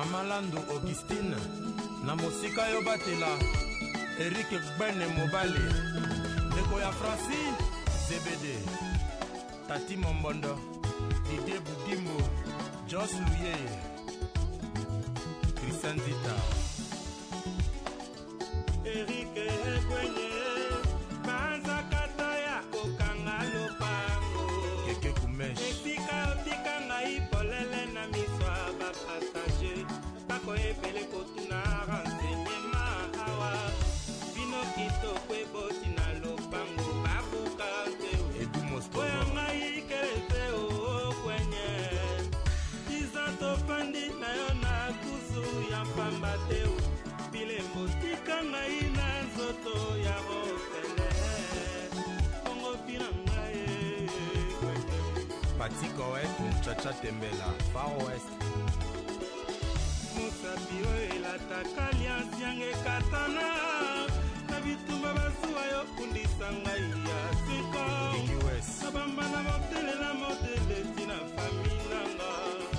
Mama Lando Augustine na mosika yo batela Eric Gbene Mobale ndeko ya Francis CBD Tati Mombondo Didier Boudimbo Jos Louye Christian Zita Eric Gbene Banza kata ya kokanga lopango Keke Kumesh Esika otika ngai polele na miswa ba passager Tako ebele kotuna renseignement awa Bino kito kwe boti na lopango babuka te Edu Mostovo Oya ngai kelete o kwenye Tizanto fandi na yo na kusu ya pamba te Bile motika ngai na zoto ya rofele Kongo pina ngai Patiko West Mchacha Tembela Far West Musapi oelataka aliansi yange katana Na bitumba basuwa yo kundisa ngai ya 5 Gigi West Nabamba na motele tina fami nanga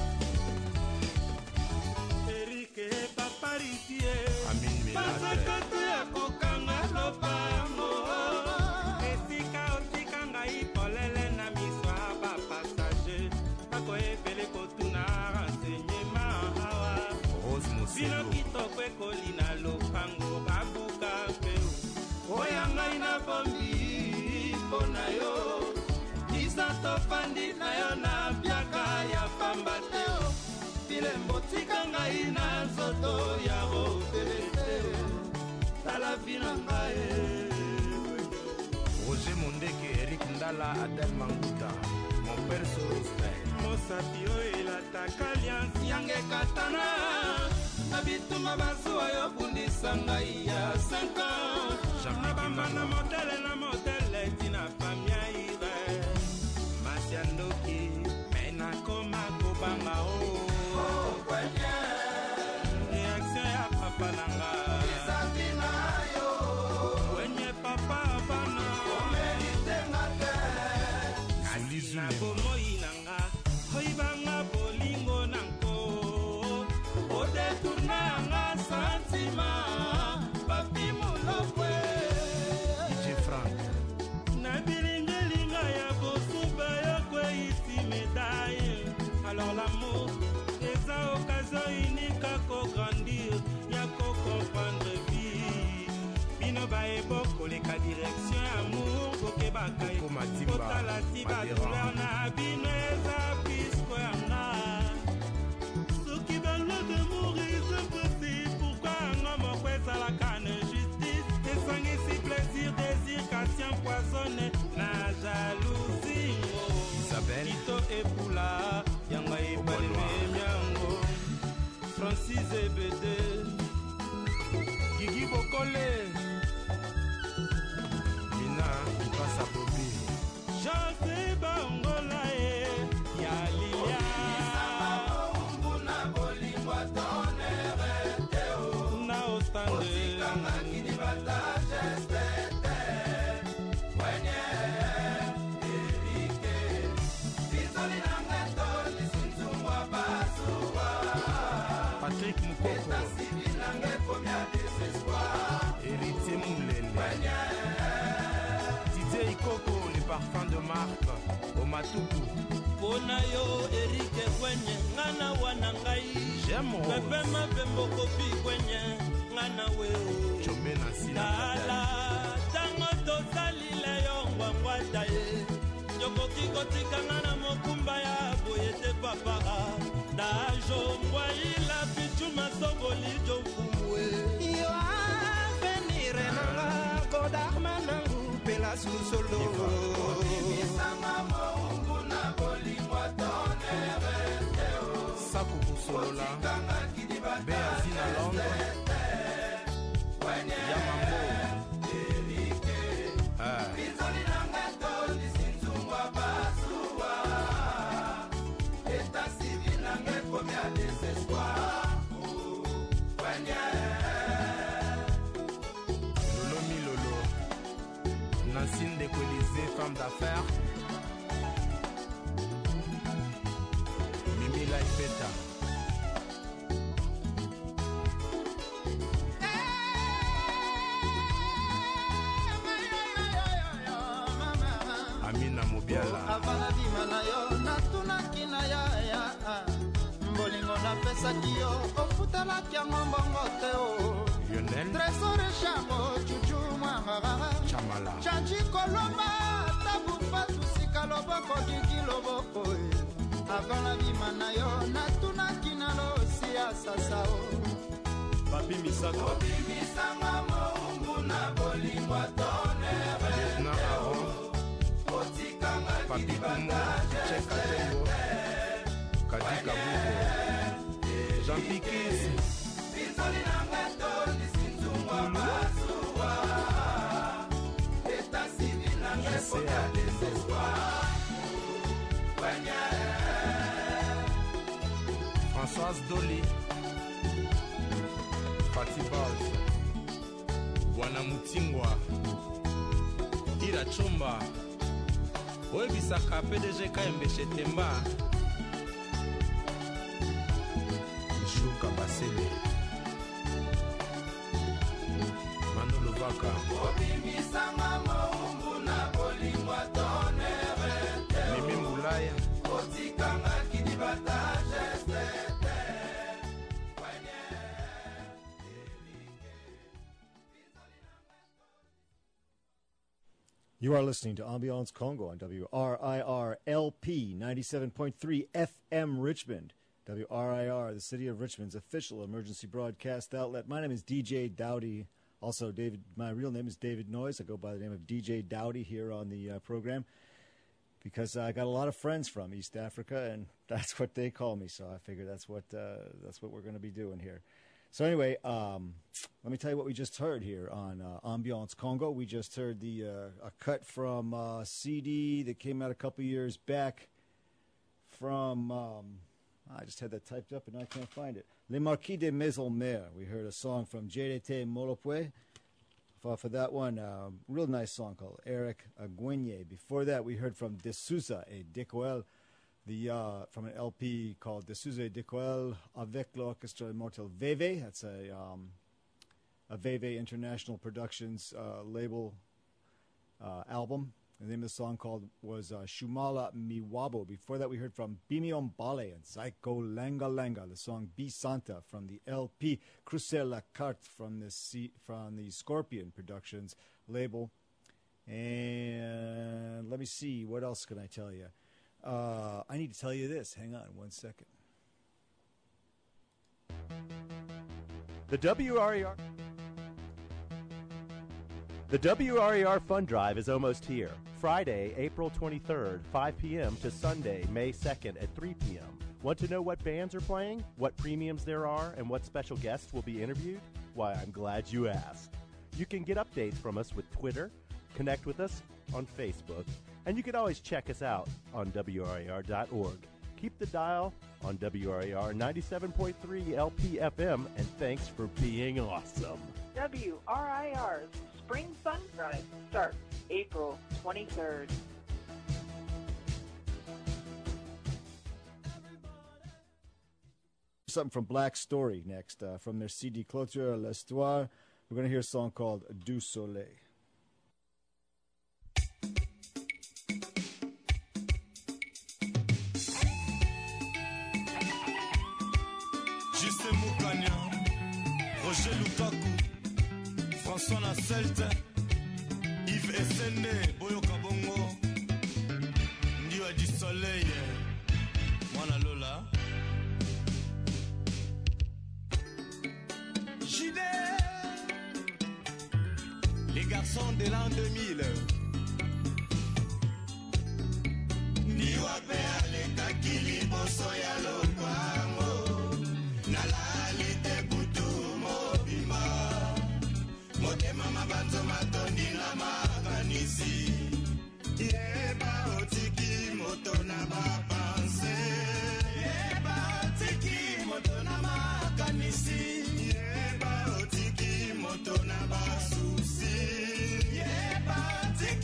Erike paparitie Amin Milate Pasakato ya kokanga lopango Esika otika ngai polele na miswa ba passager Tako ebele kotuna renseignement awa Rose Bino Moselo kitoko ekoli na lopango babuka peo Oya ngai na bombi mpona yo Isanto fandi na yo na biaka ya pamba teo Bile mbotika ngai na zoto ya robele teo Tala vina ngai Roger Mondeke Eric Ndala Adel Manguta Mon père Sorostel Mosapi oelataka aliansi yange katana Na bituma basuwa yo bundisa ngai ya 5 ans Nabamba na modele tina famia ire Masiandoki mena koma kobanga o kwenye Reaction ya papa nanga Isabi na yo Kwenye papa bana Omerite ngate Kasi na bomoi nanga Hoibanga bolingo nanko Ode tourna nga santima Papi mulokwe DJ Frank Na bilingelinga ya bosuba yokwe isi médaille Alors l'amour eza occasion unique à co-grandir Ya co-comprendre vie Bino baebo koleka direction amour Boke bakai Kotala si ba douleur na bino eza pisko yanga Soki belo de mourir c'est possible Pourquoi un homme kweza la canne justice Esangisi plaisir désir kasi empoisonné Na jalousie Isabelle Kito epula Yanga ibaleme miango Francis Ebede Gigi Bokole Mina Ipasa Bobi Jose Bangola Ya Lilia Mbuna bolingwa tonere teo Na ostande Osikanga kidibata gestete Kwenye Erike Bizoli na ngeto lisunzumwa basuwa Patrick Mukoko Eta sibi na ngeto mia desespoir Héritier Moulele Kwenye DJ Ikoko les parfums de marque Omatuku Pona yo Erike kwenye ngana wana ngai J'aime Rose Pepe mapembo kopi kwenye ngana weo Chome na sina Tala tango tosalile yo ngwangwata ye Yokoki kotika ngana mokumba ya boyete papa Dajo ngwaila pichu masoboli jo mfumwe Yo avenire nanga Kodar manangu pela susolo Ibisama mbuna bolingwa tonere teo Saku Busolola Osikanga kidibata Beazina Londres Yamambo Erike Bizoli na ngeto lisinzungwa basuwa Eta sibi na ngeto mia desespoir Kwenye Lolo Milolo Nancine Decolisée femme d'affaires Mimi Laipeta avana bima na yo natunaki na ya mbolingo napesaki yo ofutalaki yango mbongo te o tresore chambo chuchu mwangara chanji kolomba tabufa tusika loboko kiki loboko avana bima na yo natunaki na losia sasao babimisanga moungu na bolingo tonere otikanga kidibanga Kadika Buko Jean Pikis Bizoli nangato Nisinzungwa Masuwa Eta civil nangato Ya desespoir Françoise Dolly Fatibaz Bwana Mutingwa Ira Chomba Oebisaka PDG Kayembeshe Temba Shuka Basele Manolo Vaka Obimisanga maumbu na bolingwa tonere Mimi Mbulaya Otikanga kidibata gestete You are listening to Ambiance Congo on WRIR LP 97.3 FM Richmond. WRIR, the City of Richmond's official emergency broadcast outlet. My name is DJ Dowdy. Also, my real name is David Noyes. I go by the name of DJ Dowdy here on the program because I got a lot of friends from East Africa, and that's what they call me. So I figure that's what we're going to be doing here. So anyway, let me tell you what we just heard here on Ambiance Congo. We just heard a cut from a CD that came out a couple years back from... I just had that typed up and I can't find it. Les Marquis de Maisonmer. We heard a song from JDT Molopwe. For that one, real nice song called Eric Aguenye. Before that, we heard from De Souza et Decoel, from an LP called De Souza et Decoel avec l'Orchestre Immortel Veve. That's a Veve International Productions label album. The name of the song was Shumala Miwabo. Before that, we heard from Bimion Bale and Psycho Langa Langa, the song Be Santa from the LP Crucer la Carte from the Scorpion Productions label. And let me see, what else can I tell you? I need to tell you this. Hang on one second. The WRER Fund Drive is almost here. Friday, April 23rd, 5 p.m. to Sunday, May 2nd at 3 p.m. Want to know what bands are playing, what premiums there are, and what special guests will be interviewed? Why, I'm glad you asked. You can get updates from us with Twitter, connect with us on Facebook, and you can always check us out on WRER.org. Keep the dial on WRER 97.3 LPFM, and thanks for being awesome. WRIR's Spring Fun Drive starts April 23rd. Something from Black Story next, from their CD Clôture l'Histoire. We're going to hear a song called Du Soleil. Justin Moukania, Roger Lukaku, François Nasselte, Yves Essene, Boyo Kabongo, Ndiwa du Soleil, Mwana Lola, JD, les garçons de l'an 2000. Ndiwa pe aleka kili boso ya lopango, nalali te butu mobima, motema mabanzo matondi na makanisi, yeba otiki moto na bapanse, yeba otiki moto na makanisi, yeba otiki moto na basusi, yeba otiki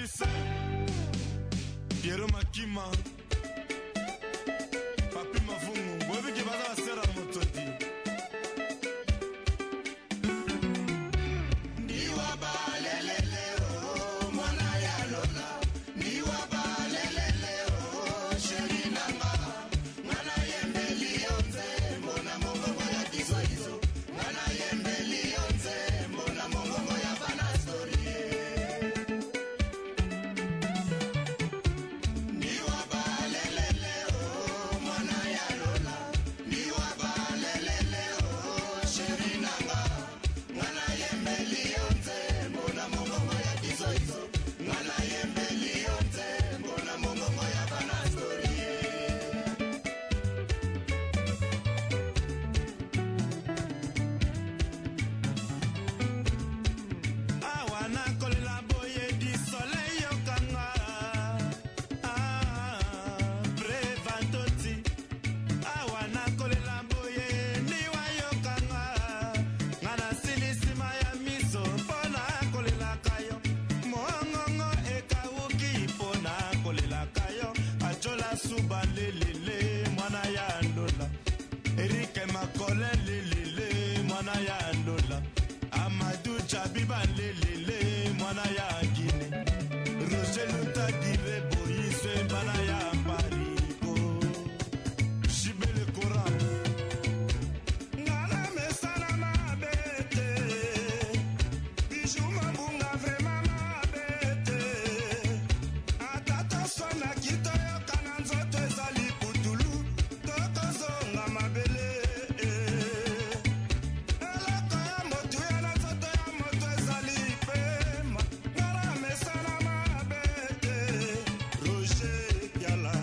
Idrissa Piero Makima Papi Mavungu Wewe kibaza sera mototi Niwa balelele o mwana ya Lola Niwa balelele o Sherinanga Mwana yembeli yonze Mbona mongongo ya kizoizo Mwana yembeli yonze Mbona mongongo ya bana story Niwa balelele o mwana ya Lola Niwa balelele o Sherinanga Mwana yembeli yonze Mbona mongongo ya kizoizo Mwana yembeli yonze Mbona mongongo ya bana story Awana kolela boye di soleil yokanga Prevantoti Awana kolela boye niwa yokanga Ngana silisima ya miso pona kolela kayo Mongongo eka uki pona kolela kayo Achola suba lelele mwana ya Ndola Erike makole lelele mwana ya Ndola Amadou Chabiba lelele mwana ya Guinée Roger Luta dire boyise mwana ya Mariko Shibele Kora Ngala mesana mabete Bijou mabunga vrema mabete Atata sona kitoyo kananzoto ezali putulu Tokozonga mabele Eloko ya motu ya na nzoto ya moto ezali pema Ngala mesana mabete Roger Piala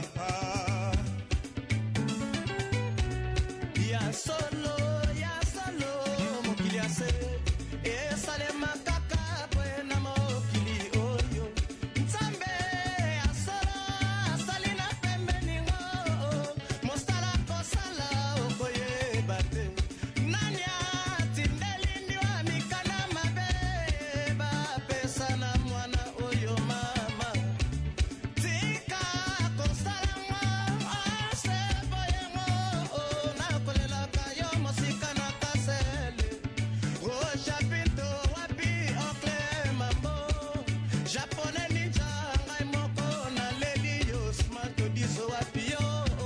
Ya solo, mokili ase esale makaka bwena mokili oyo Nzambe ya solo asali na pembeni ngo mosala kosala okoyeba te nani atindeli ndiwa mikana mabe bapesa na mwana oyo mama tika kosala ngo ase boyengo nakolelaka yo mosika na kasele Chapito wapi okle mambo Japonais ninja ngai moko na leli yo smart diso wapi yo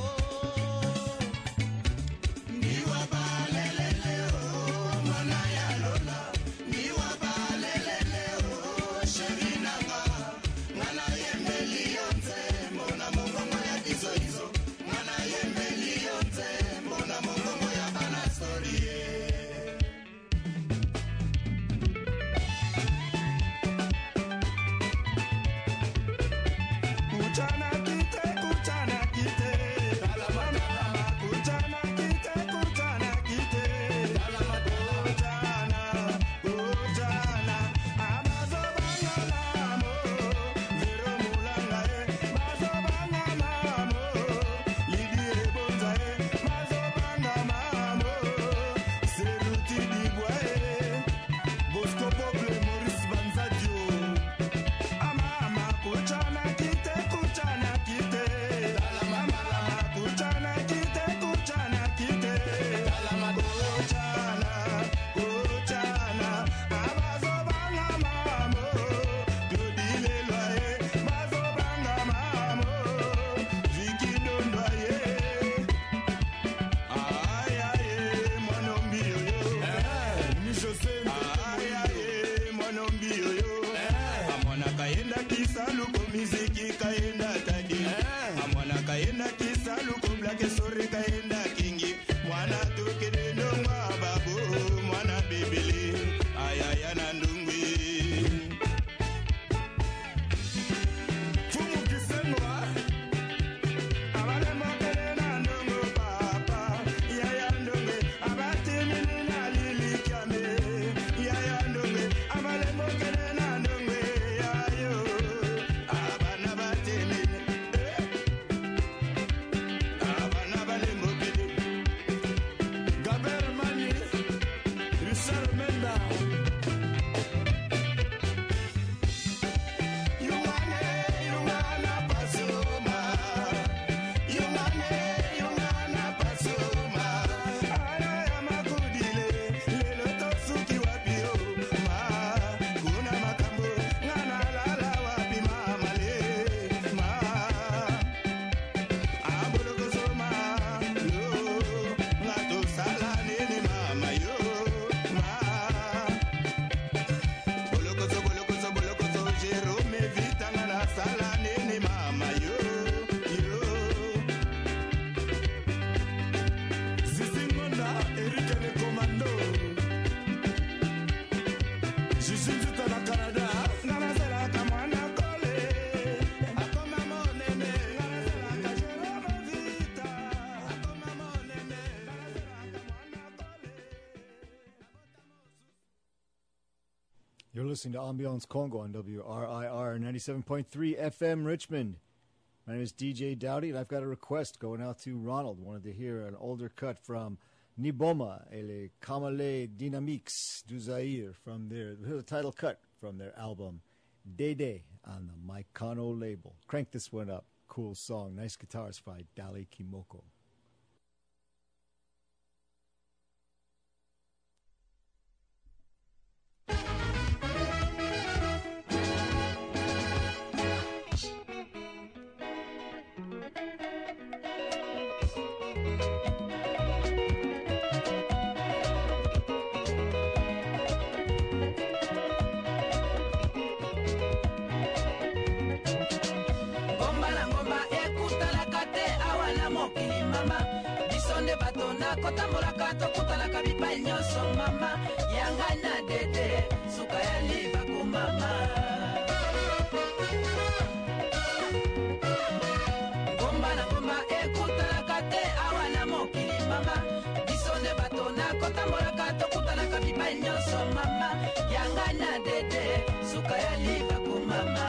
Niwa balelele o mwana ya Lola Niwa balelele o Sherinanga Mwana yembeli yonze Mbona mongongo ya kizoizo Mwana yembeli yonze Mbona mongongo ya bana story Kuchana kite Dalamama Kuchana kite Dalamama Kuchana Abazo banga mamo Vero mulanga Bazo banga mamo Lidi ebonza Bazo banga mamo Seruti dibwa Bosco Pople Maurice Banzadio Amama kuchana kite Dalamama kuchana kite Dalamama kuchana Abazo banga mamo Claudine Loye Bazo banga mamo Vicky Dondoye Aye monombi yoyo Ni José Aye monombi yoyo Amwana kaenda kisalu ko miziki kaenda tadi Amwana kaenda kisalu ko black story kaenda kingi Mwana tukede ndongwa babu mwana bibili Ayaya na ndungwi Fumu kisengwa Abale mokele na ndongo papa Yaya ndongwe abati mini na lili kiame Yaya ndongwe abale mokele na ndongwe Yayo You're listening to Ambiance Congo on WRIR 97.3 FM Richmond. My name is DJ Dowdy, and I've got a request going out to Ronald. Wanted to hear an older cut from Niboma et les Kamale Dynamiques du Zaire from the title cut from their album Dede on the Maikano label. Crank this one up. Cool song. Nice guitars by Dali Kimoko. Kotambolaka tokutalaka bipai nyonso mama yanga na dede suka ya libaku mama ngomba na ngomba ekutalaka te awa na mokili mama biso nde bato na kotambolaka tokutalaka bipai nyonso mama yanga na dede suka ya libaku mama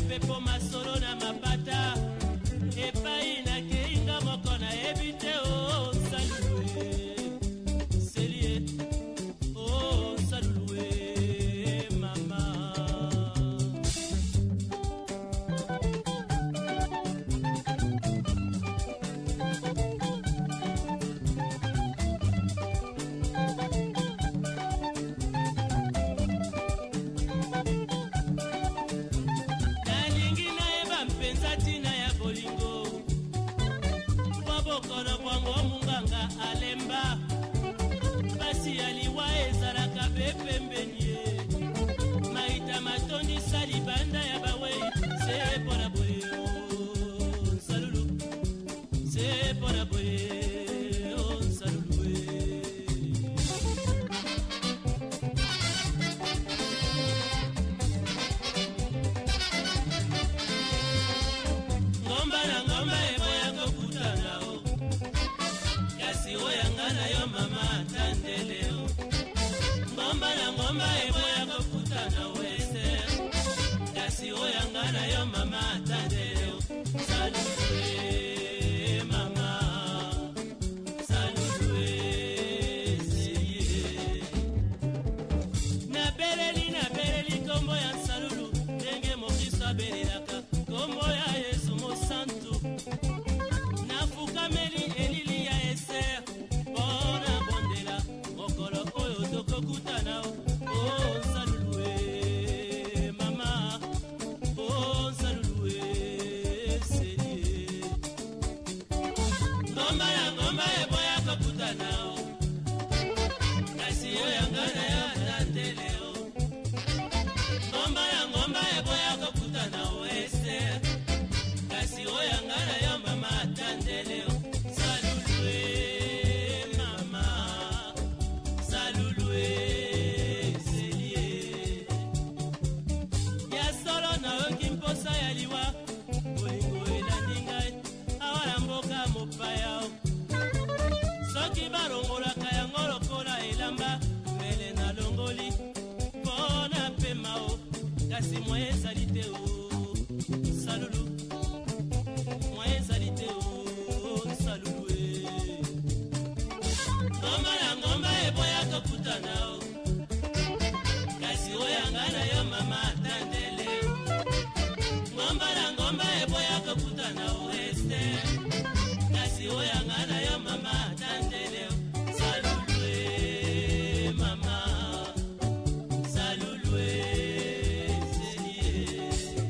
pepo masolo na mapata epai na keinga moko na ebite o salue selie o salue mama kono bongo munganga alemba basi aliwa ezalaka bepembenye maita matondi sali banda ya bawe se pona boye salulu se pona boye salulu ngomba na ngomba eboya kokutana oyangana yo mama tandeleo ngomba na ngomba eboya kokutana wese kasi oyangana yo mama tandeleo saludwe mama saludwe siye na beleli kombo ya salulu ndenge mokristo abelelaka kombo ya yesu mosantu nafukameli elili ya eser bona bondela mokolo oyo tokokutana o salulue mama o salulue selie ngomba na ngomba eboya kokutana kasi oyangana ya tandeleo ngomba na ngomba eboya kokutana o eser kasi oyangana yo mama tandeleo salulue mama salulue selie ya solo na yoki mposa ya liwa bolingo elandi ngai awala mboka mopaya soki balongolaka yango lokola elamba mbele na longoli mpona pema o kasi moye ezali te o salulu moye ezali te o salulue ngomba na ngomba eboya kokutana o kasi oyangana yo mama tandele ngomba na ngomba eboya kokutana o este kasi oyangana yo mama tandele salulue mama salulue selie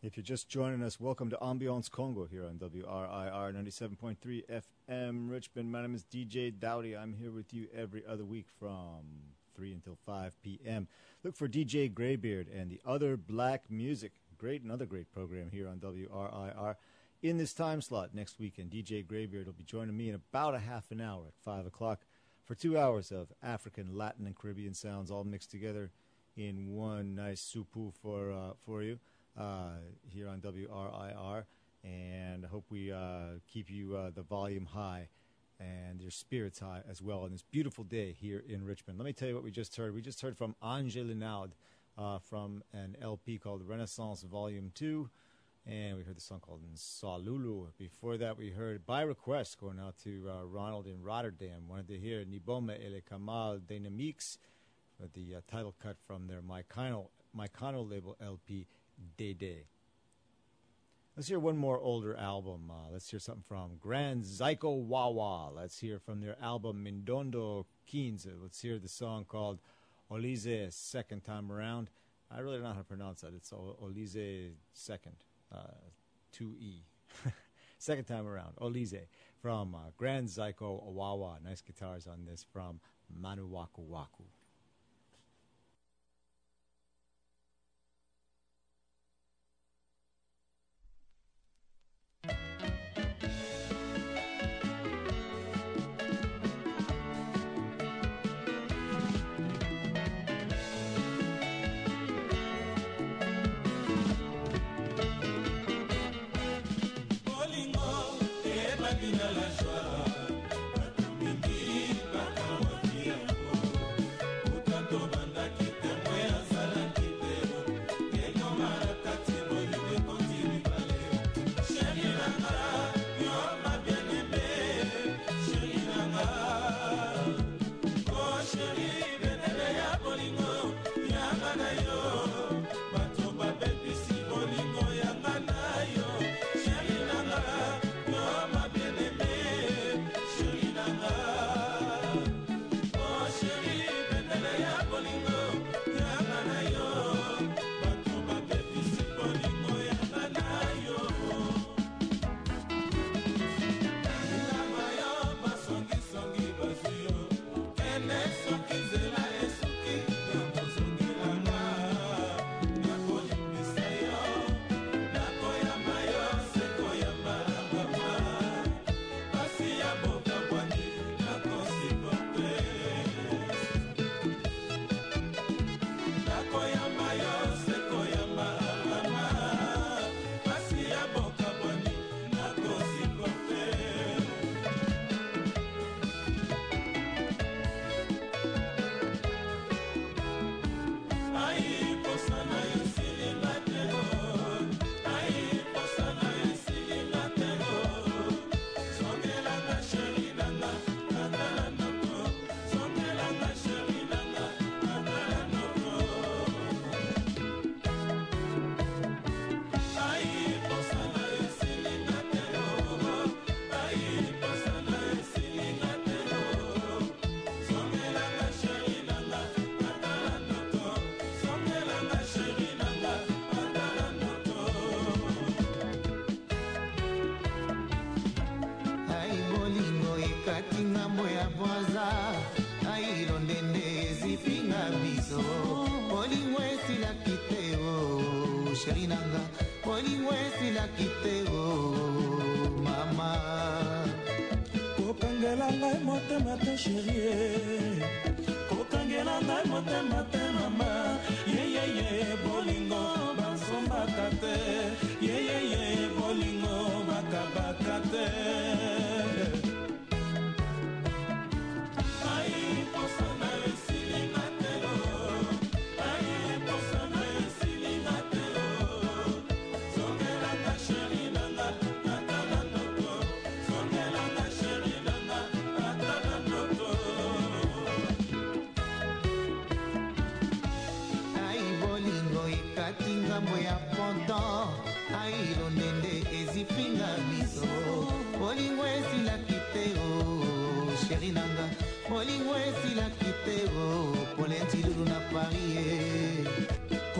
If you're just joining us, welcome to Ambiance Congo here on WRIR 97.3 FM Richmond. My name is DJ Dowdy. I'm here with you every other week from 3 until 5 p.m. Look for DJ Greybeard and the Other Black Music. Another great program here on WRIR. In this time slot next week, and DJ Greybeard will be joining me in about a half an hour at 5 o'clock for 2 hours of African, Latin, and Caribbean sounds all mixed together in one nice supu for you. Here on WRIR, and I hope we keep you the volume high and your spirits high as well on this beautiful day here in Richmond. Let me tell you what we just heard. We just heard from Angé Lenaud from an LP called Renaissance Volume 2, and we heard the song called Nsalulu. Before that, we heard By Request, going out to Ronald in Rotterdam. Wanted to hear Nibome Ele Kamal Dynamiques, with the title cut from their Mycano label LP, Dede. Let's hear one more older album. Let's hear something from Grand Zyko Wawa. Let's hear from their album Mindondo 15. Let's hear the song called Olize Second Time Around. I really don't know how to pronounce that. It's Olize Second, 2E. Second Time Around, Olize, from Grand Zyko Wawa. Nice guitars on this from Manu Waku Waku.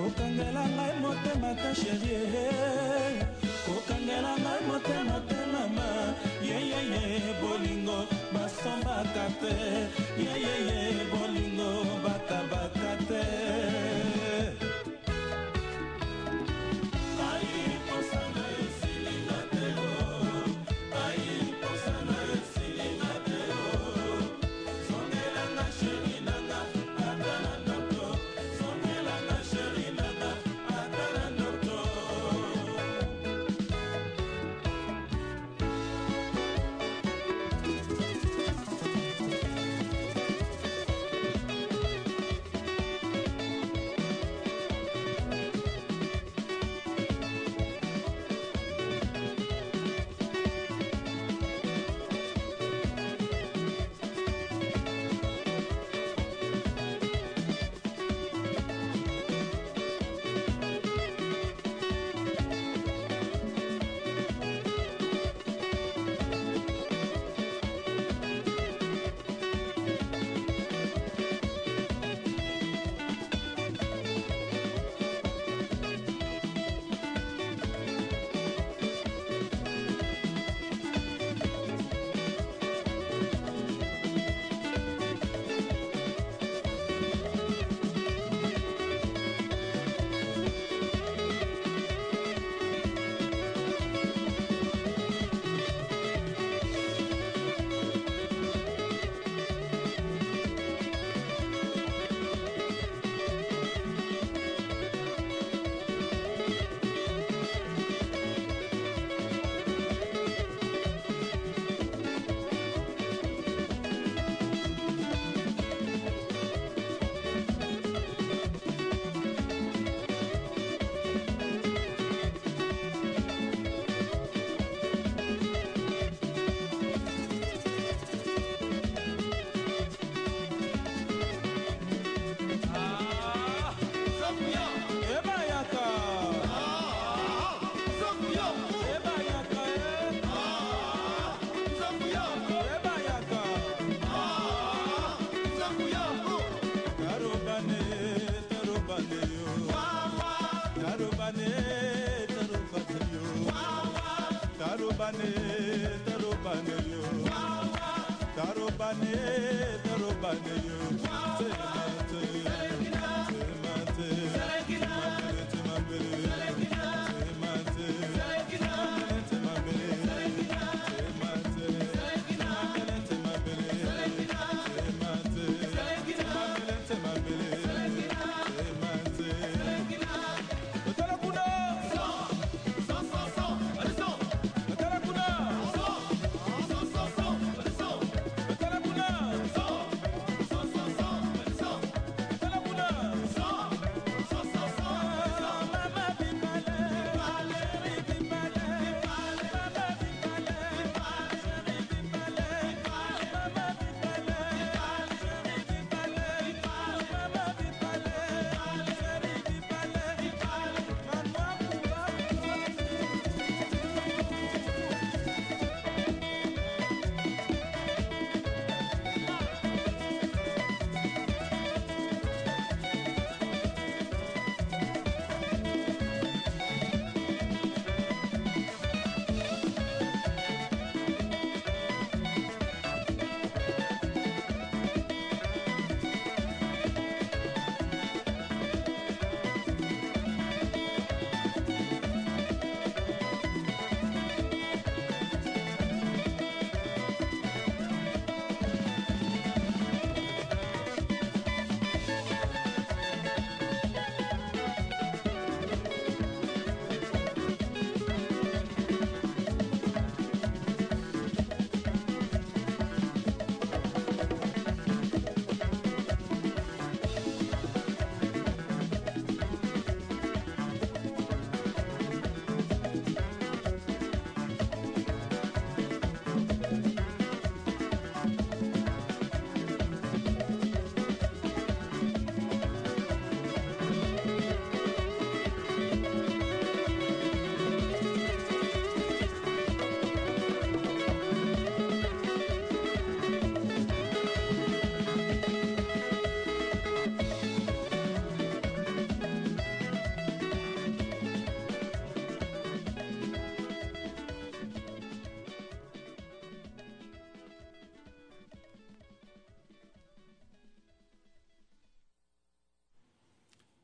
kokangela ngai motema ta chérie kokangela ngai motema te mama yeyeye bolingo basombaka te yeyeye bolingo batabaka te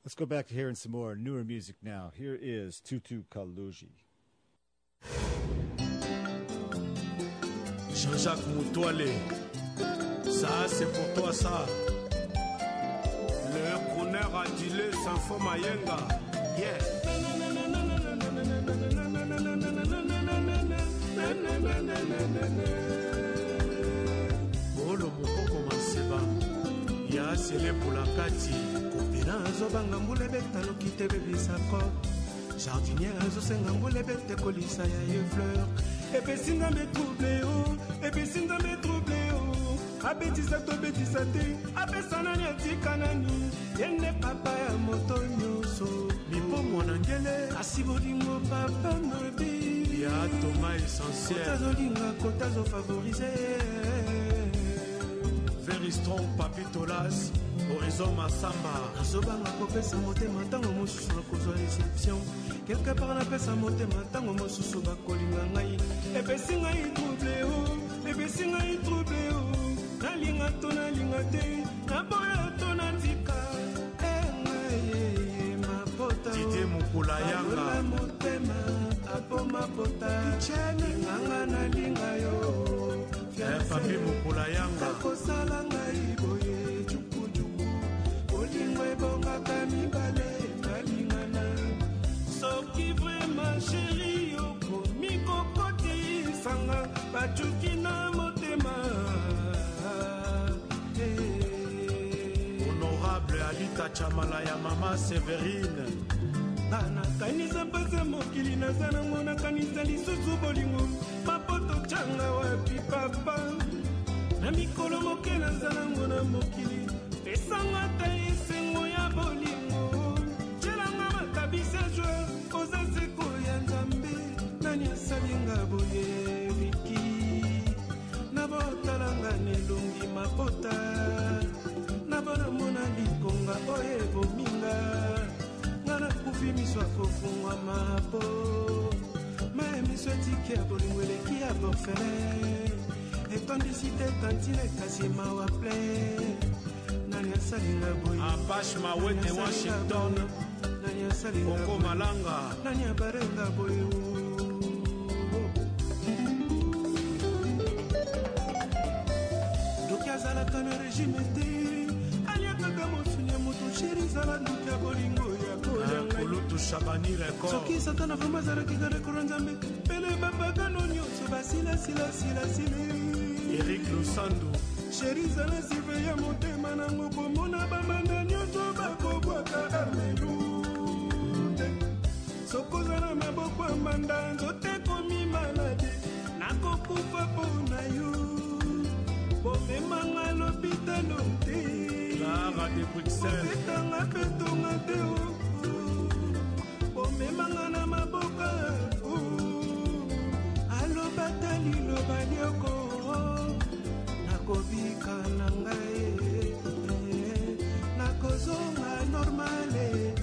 Let's go back to hearing some more newer music now. Here is Tutu Kaluji. Jean-Jacques Moutoile, ça c'est pour toi ça. Le crooner adulé Sanfo Mayenga. Yeah. Bolo moko maseba. Ya sele pour la kati. Kopina azobanga mbule betalo kite bebisako. Jardinier azosenga mbule bete kolisa ya fleur. Epesinga me troublé oh, epesinga me troublé oh. Abetisa to betisa te, apesana ni atika nani. Yende papa ya moto nyoso. Mipo mwana ngele, asibolingo papa mabi. Ya toma essentiel. Kotazo linga, kotazo favorisé. Very strong papitolas, horizon masamba. Azobanga kopesa motema tango mosusu na kozwa réception. Quelque part na pesa motema tango mosusu bakolinga ngai. Epesi ngai troublé oh, epesi ngai troublé oh. Nalinga te, naboya to natika. Ngai mapota Tite mukula yanga motema, apo mapota nganga nalinga yo. Papi mukula yanga kosala ngai boye juku juku. Olingwe bonga kamibale nalingana. Soki vraiment chéri yo komiko koti sanga bachuki na motema. Honorable Alita Chamala ya mama Séverine. Nana kanisa pasa mokili na zana mona kanisa lisusu bolingo. Mapoto changa wapi papa. Na mikolo moke na zana mona mokili. Pesanga ta esengo ya bolingo. Chelanga makabisa joa. Oza seko ya nzambe. Nani asalinga boye viki. Nabotalanga nelongi mapota. Nabona mona likonga oye bominga. Ngana kufi miswa kofungwa mapo. Mae miswa tiki ya bolingwele ki ya borfele. Etondisite tantine kasi mawaple. Nani asalinga boye Apache Mawete Washington. Nani asalinga Koko Malanga. Nani abarenga boye Dokia zala kano regime te. Aliakaka mosunya moto chéri zala ndukia bolingo ya koyanga Kulutu Shabani record. Soki satana vrema zara kigare koranzambe. Pele babaka no nyonso basila sila sila sila. Eric Lusandu chéri zala sive ya motema nango komona bamanda nyonso bakobwaka amelute. Sokozala maboko ya mbanda nzote komi maladi. Nakokufa pona yo. Bomemanga l'hôpital te. Lara de Bruxelles. Betanga petonga te o. Bomemanga na maboka o. Alo batali lo balioko. Nakobika na ngai. Nakozonga normale.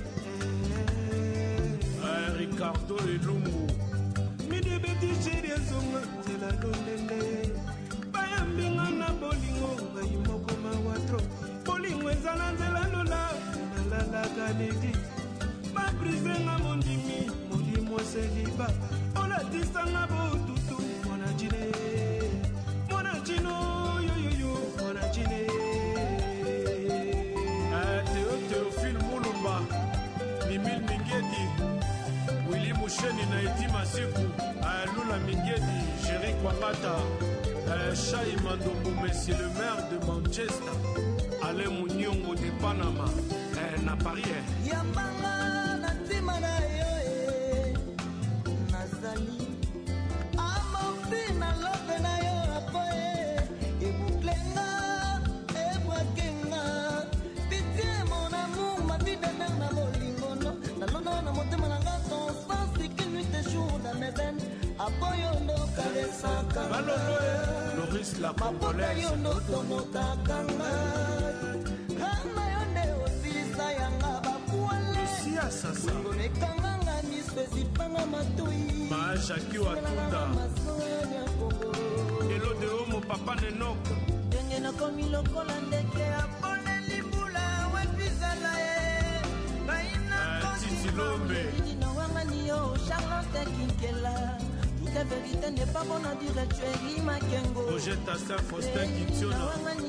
Ricardo Elumbu. Mide beti chéri zonga tela lolele. Bayambinga na bolingo ngai moko mawatro. Bolingo ezala nzela lola nalala kanedi. Babrizenga mondimi molimo seliba. Olatisanga botutu mwana jine. Mwana jino yo mwana jine. Théophile Moulumba. Mimil Mingedi. Willy Moucheni na Eti Masiku. Lula Mingedi. Jerry Kwangata. Chai Mandombo, Messi le maire de Manchester. Alain Mouniongou de Panama. Na Paris. Yambanga na ntima na yo nazali. Amofi na lobe na yo apoye. Ebuklenga, ebwakenga. Pitié mon amour, ma vie de mère na bolingono. Nalona na motema na nga constance qui nuit et jour dans mes veines. Apoyo no karesaka. Loris la Congolaise. Apoyo no tomotakanga. Kama yonde osilisa yanga bakuale. Sia sasa. Ngolekanga miso ezipanga matui. Majaki Watunda. Elo de homo papa nenok. Denge na komi lokola ndeke apone limbula wepizala e. Charlotte Kinkela. Toute la vérité n'est pas bonne à dire, tu es Rima Kengo. Rojetta Saint Faustin Kitiona.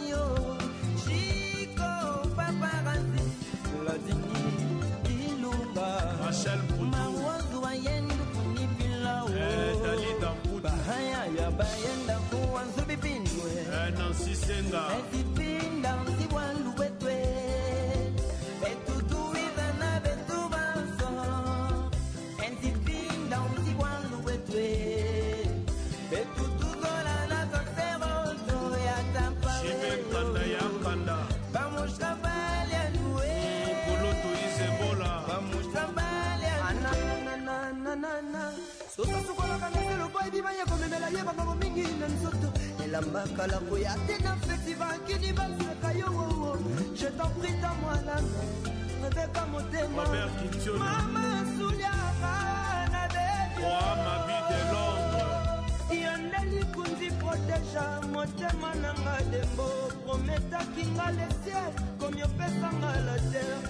Chico, Paparazzi, Ladini, Ilunga. Rachel Poutou. Mawazu Ayendu Kunipila. Dalida Poutou. Bahaya ya Bayenda Kuwanzu Bipindwe. Nancy Senga. Ezipinda Nziwandu Wetwe. Betutu Izana Betubanso. Ezipinda Nziwandu Wetwe. Betutu Zola na Soseroto ya Tampa. Chibe Kanda ya Kanda. Vamos trabalhar no Koloto Isebola. Vamos trabalhar. Ananana. Soto sukola kanelo boy biba ya komemela yeba mama mingi na nsoto. Elambaka la boya tena festival kini basaka yo. Je t'en prie dans-moi la main. Avec un mot Robert Kitiona. Mama Souliara na de. Roi ma vie de Londres. Yandeli kundi proteja motema nanga dembo. Prometa kinga le ciel comme yo pesanga la terre.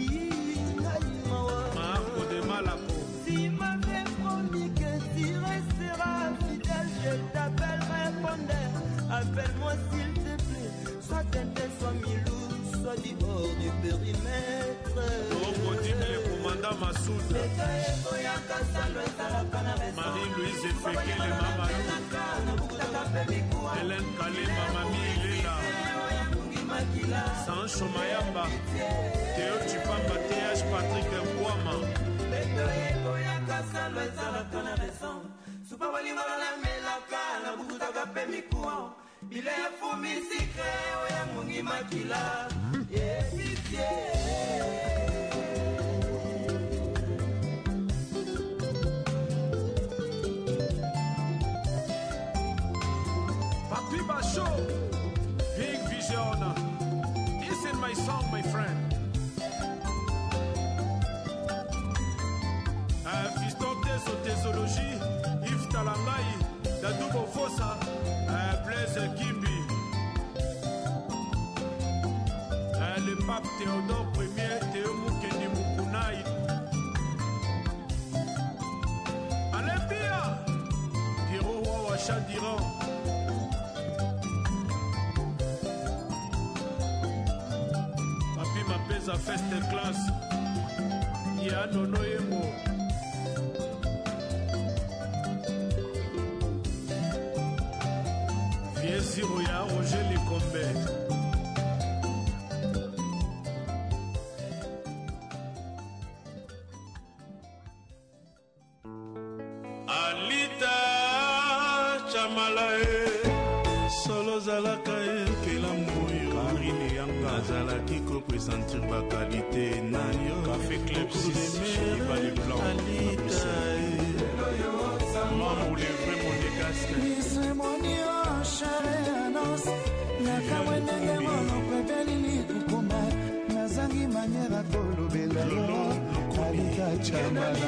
Marco de Malaco. Si m'avait promis que tu resteras fidèle, je t'appelle répondeur. Appelle-moi s'il te plaît. Soit Tintin, soit Milou, soit du bord du périmètre. Le commandant Massoud. Marie-Louise Efekele Mamadou. Hélène Kalema Mami Lela. Sancho Mayamba. Théo Chipamba TH Patrick Nkwama. Papi Basho, Big Vision. Listen my song, my friend. Fiston Teso Tésologie, Yves Talangaï, Dadou Bofosa, Blaise Kimbi. Le pape Théodore Ier, Théo Mukeni Mukunaï. Olympia, Piro Wawa Chadiran. Papi Mapeza Fest Class. Yanono Yemo. Vieux ya Roger Likombe. Alita Chamalae Solo Zalakae Kelamboyo Marine Yanga Zalaki ko présentir ba qualité na yo Café Club 6 Chiba les blancs Alita Maman ou les vrais monégasques Nisemonio Chareanos Nakawendenge mono Pepelili Kukuma Nazangi Maniera Kolubela Lolo Alita Chamala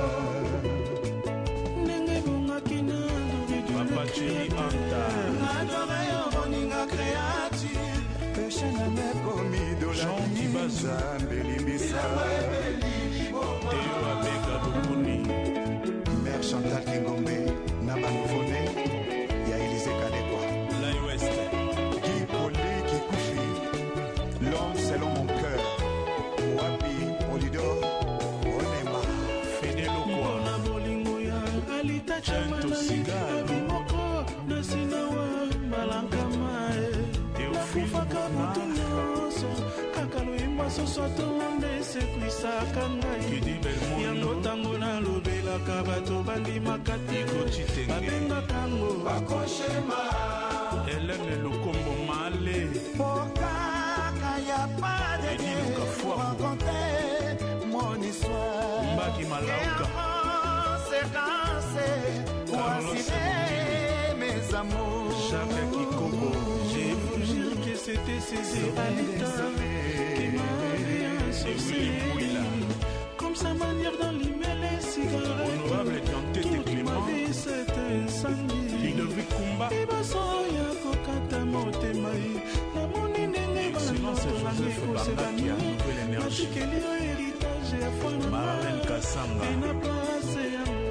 Chiri Anta Adore yo boninga créature Péché na meko midola Jean Kibaza Mbelibisa Théo Abega Bokuni Mère Chantal Kingombe Nama Nouveau-Né Ya Élysée Kadekwa Lai West Guy Poli Kikufi L'homme selon mon cœur Wapi Olidor Onema Fede Lokwa Na bolingo ya Alita Chamala Nasinawa Malankamae Nakufaka mutu nyonso Kaka loimba soso tonde sekwisaka ngai Yango tango nalobelaka bato bandimaka tiko babengaka ngo Bakoshema Hélène Lokombo Male Pokaka ya pas de Dieu pour raconter mon histoire Mbaki Malauka Jacques Kikoko. J'ai voulu dire que c'était ces Alita qui m'avait insulté. Comme sa manière d'allumer les cigarettes. Honorable Dante de Clément. Ma vie c'est incendie. Ludovic Kumba. Ibasoya kokata motema. Namoni ndenge balotolange kosebani. Natikeli yo héritage ya fana. Marlène Kassanga. Na place ya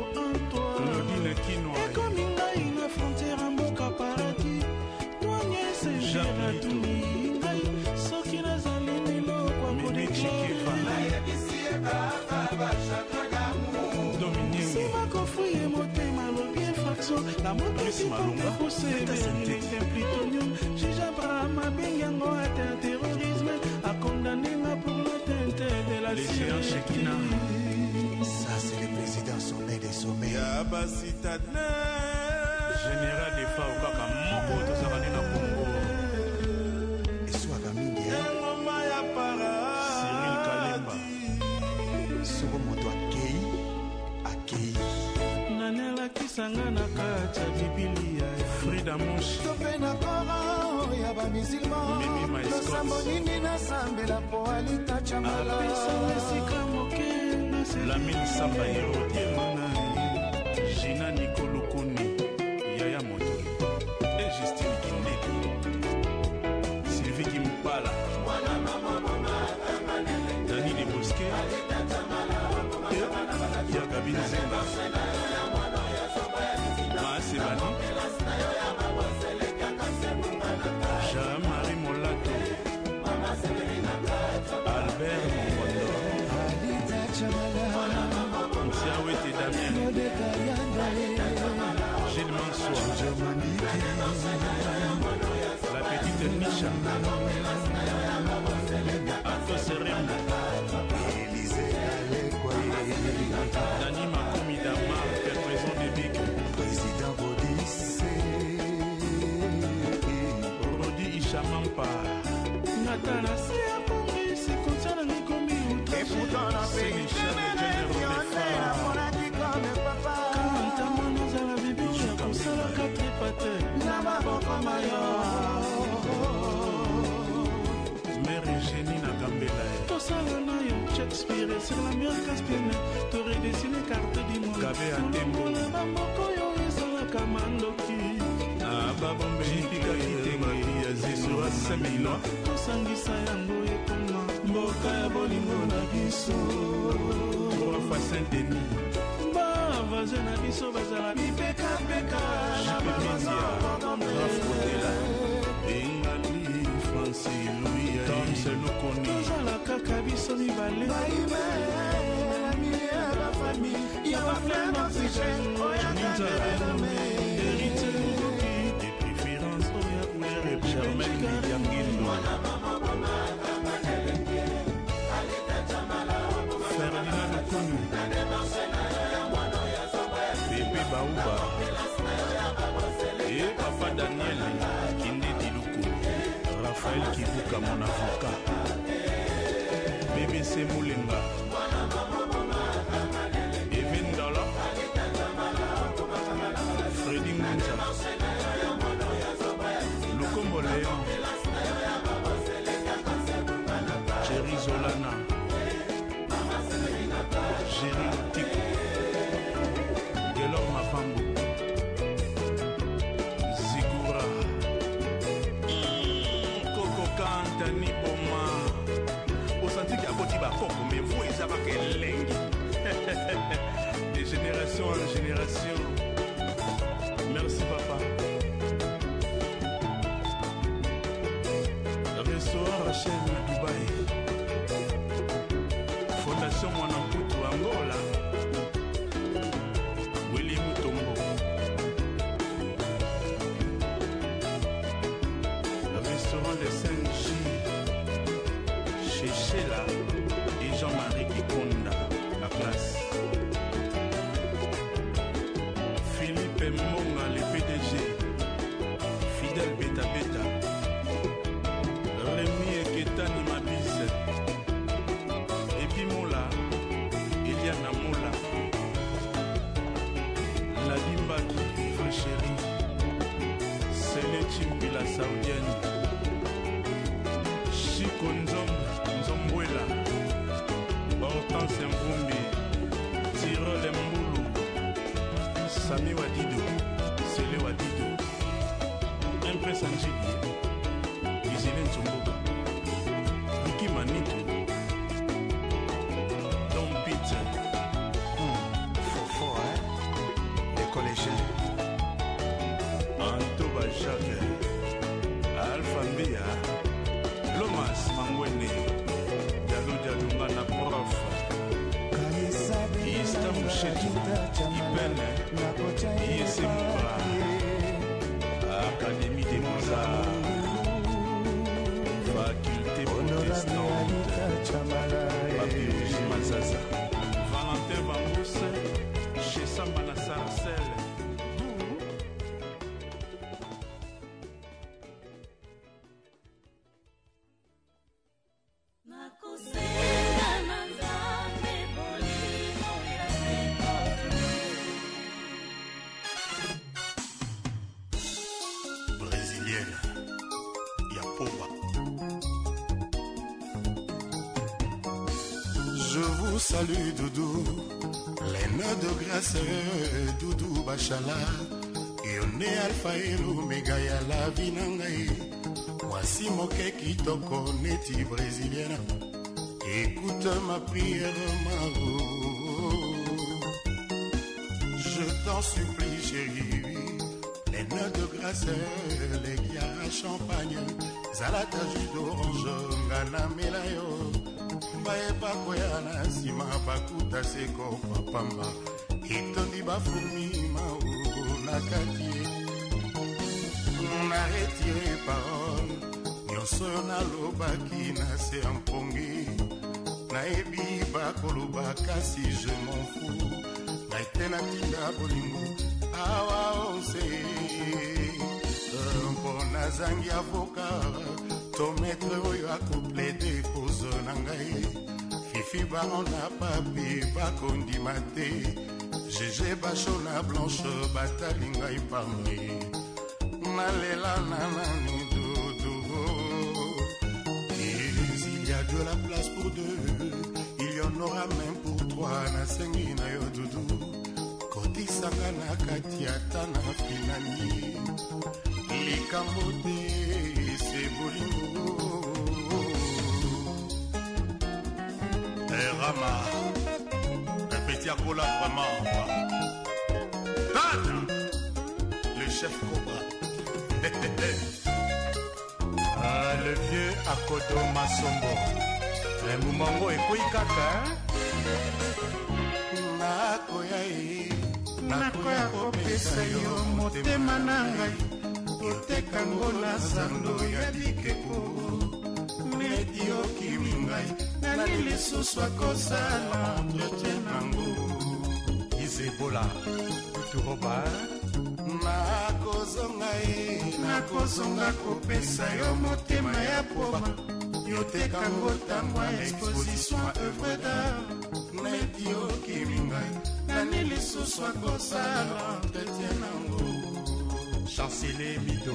La moto si malonga plutonium. Juge Abraham Abengango atteint terrorisme, a condamné pour l'atteinte de la Syrie. Ça c'est le président sommet des sommets. Yaba citadin. Général des FAO kaka moko tozalani na Congo. Eswaka mingi ngoma ya para Cyril Kalemba. soko moto akei Nanela kisanga na kati ya Biblia. Frida Moshi. tope na kora ya bamisilma losambo nini nasambela po alitacha mala Apesa esika moke Lamine Samba Hérodier. Gina Nicolokoni. Yaya Moto. Et Justine Kindeko. Sylvie Kimpala. Dani de Bosquet. Yagabi Zenga. Maasebani. Jean-Marie Molato. Albert Mongondo. Msiawete Damien. Gilles Mansour. La petite Nisha. Arthur Serembo. Dani Makoumi Damar, président des Big. président Bodis Rodi Ishamampa. Natana Sia Pombi, si concerne Nikomi outragé. Sénéchal Généraux des femmes. Kanta mwana zala bibi ya kosala katre pate na maboko mayo. Mère Eugénie Nagambela. Tosala na yo Shakespeare sur la mer Caspienne. T'aurais dessiné carte du monde. Gabe Atembo. Na bamboko yo ezalaka mandoki. Babombe Jipika Kitenge. Zesura Semilo. Tosangisa yango ekoma mboka ya bolingo na biso. Trois fois Saint-Denis. Bavaze na biso bazala bipekapeka na Jipemizia. Raf Kotela. Engali Francis Louis. Tom Senokoni. tozala kaka biso mibale ya baflame oxygène oyakanelame hérité ngoki Des préférences oya couleur et Germaine Lidianguindo. Ferdinand Okonu. Pepe Baouba. Et Papa Daniel Kinde Diluku. Raphaël Kibuka, mon avocat. BBC Moulenga. Evan Dala. Freddy Ngunza. Lukombo Léon. Jerry Zolana. Jerry Tiko. Gelor Mafambo. Zigura. Coco Kantani Boma. Au senti qu'il y a beaucoup de coco, mais vous, ils avaient quelle langue. De génération en génération. Merci, papa. Restaurant Rachel à Dubaï. Fondation Mwanamputu Angola. Willy Mutombo. Restaurant de Saint-Gilles. Chez Sheila et Jean-Marie Kikonda. La place. Philippe Monga, le PDG. Fidèle Beta Beta. Rémi Eketani Mabise. Epimola. Eliana Mola. La Limbaki, Fréchérie. Sele Chimbi, la Saoudienne. Chico Nzombwela. Hortense Mvumbi. Tirol Mboulou. Sami Wadido. Sele Wadido. Impress Anjili. Izine Nzomboga. Vicky Manito. Don Peter. Fofo, les collégiens. Antoba Jacques. Alpha Mbia. Lomas Mangwene. Diallo Diallo Ngana Prof. Ista Mouchetou. Chopin, ISM, Académie des Beaux-Arts, Faculté protestante, Papyrus Mazaza, Valentin Vambous, chez Sambana Sarcel. Salut Doudou, les nœuds de grâce, Doudou Bachala, Yone Alpha et l'Omega ya la vinangai. Voici moke kitoko neti brésilienne, écoute ma prière Maro. Je t'en supplie chérie, les nœuds de grâce, les guiara champagne, zalata jus d'orange, ngana melayo. Baeba koyana sima bakuta seko papamba etondi bafumi mao nakati na retire parole nyonso nalobaki na se ampongi nayebi bakoloba kasi je m'en fous naite natinda bolingo awa onse mpo nazangi avoka to maître oyo akoplede kozo na ngai fifi barona papi bakondima te gege basho na blanche batali ngai pamri nalela nanani dodo. Il y a de la place pour deux, il y en aura même pour trois nasengi na yo doudou kotisanga na kati ata na finani likambo te se bolingo. Rama, un petit Akola vraiment. Tana, le chef Cobra. Le vieux Akodo Masombo. Un moumango et Kouikaka. Nakoya kopesa yo motema na ngai otekango na zando ya bikeko neti okimi ngai nani lisusu akosala entretien nango Isebola turoba nakozonga kopesa yo motema ya poma yotekango ntango ya exposition œuvre d'art neti okimi ngai nani lisusu akosala entretien nango Chancelier Mido.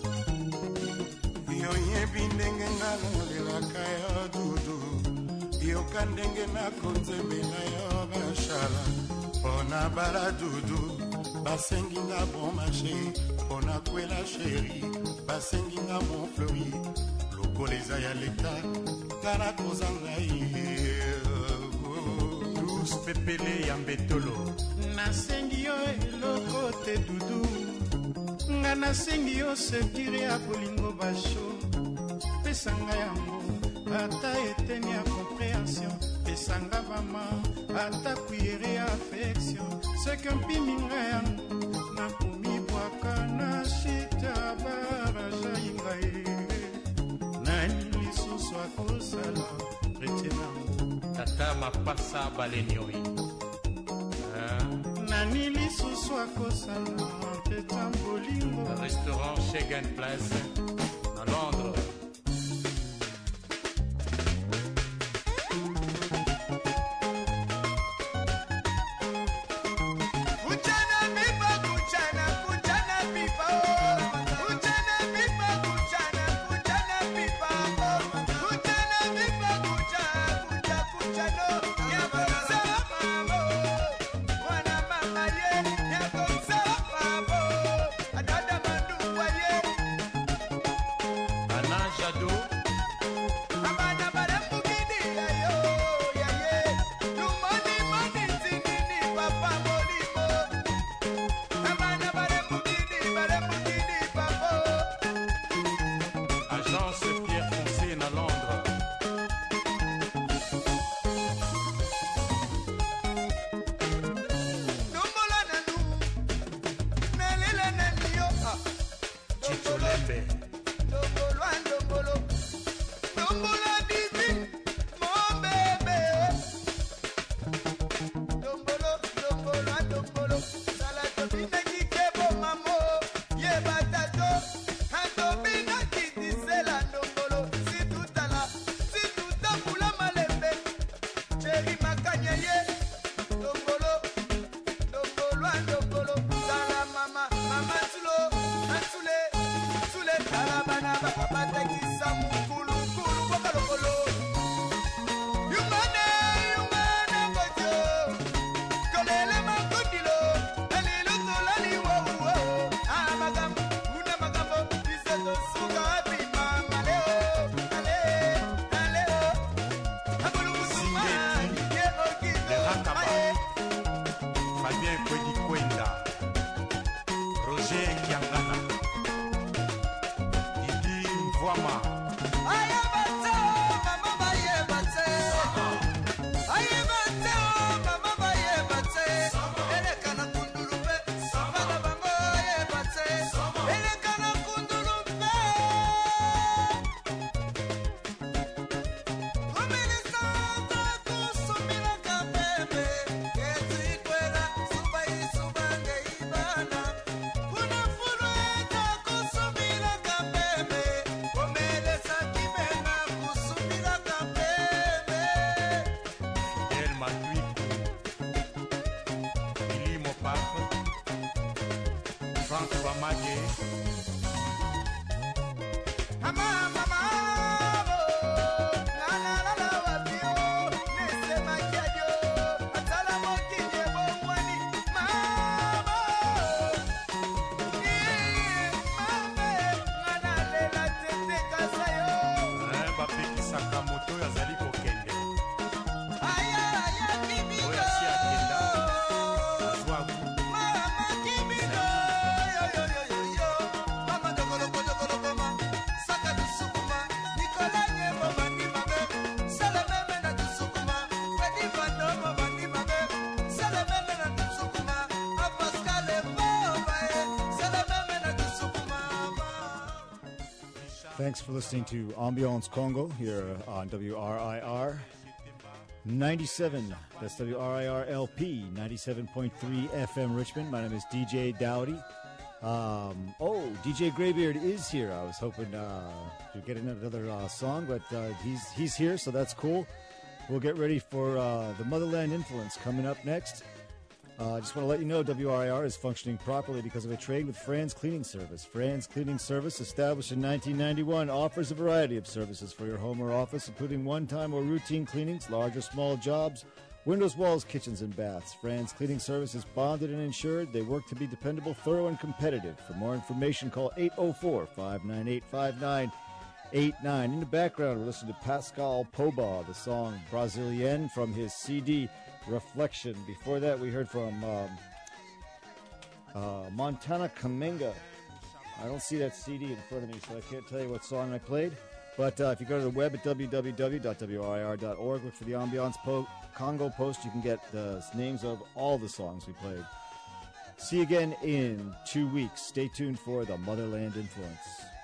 Yoyebi ndenge nga nalelaka yo dudu yoka ndenge nakonzembela yo bashala mpona bala dudu basengi nga bon marché mpona kwela sheri basengi nga bon fleuri lokola eza ya leta nga nakozanga ye Luz pepele ya mbetolo nasengi yo eloko te dudu nga nasengi yo sekire ya bolingo basho pesanga yango ata eteni ya compréhension pesanga bama ata kuyere ya affection seke mpiminga yango nakomibwaka na shita barajainga ye nani lisusu akosala retie nango tata mapasa balenioi nani lisusu akosala mpeta bolingo restaurant Shagan Place à Londres. Frank Bamage. Bapekisaka moto oyo azali kokende oyo asi akenda azwaku Thanks for listening to Ambiance Congo here on WRIR 97. That's WRIR LP 97.3 FM Richmond. My name is DJ Dowdy. DJ Greybeard is here. I was hoping to get another song, but he's here, so that's cool. We'll get ready for the Motherland Influence coming up next. I just want to let you know WRIR is functioning properly because of a trade with Franz Cleaning Service. Franz Cleaning Service, established in 1991, offers a variety of services for your home or office, including one-time or routine cleanings, large or small jobs, windows, walls, kitchens, and baths. Franz Cleaning Service is bonded and insured. They work to be dependable, thorough, and competitive. For more information, call 804-598-5989. In the background, we're listening to Pascal Poba, the song Brasilienne from his CD Reflection. Before that, we heard from Montana Kamenga. I don't see that CD in front of me, so I can't tell you what song I played. But if you go to the web at www.wrir.org, look for the Ambiance Congo post, you can get the names of all the songs we played. See you again in 2 weeks. Stay tuned for the Motherland Influence.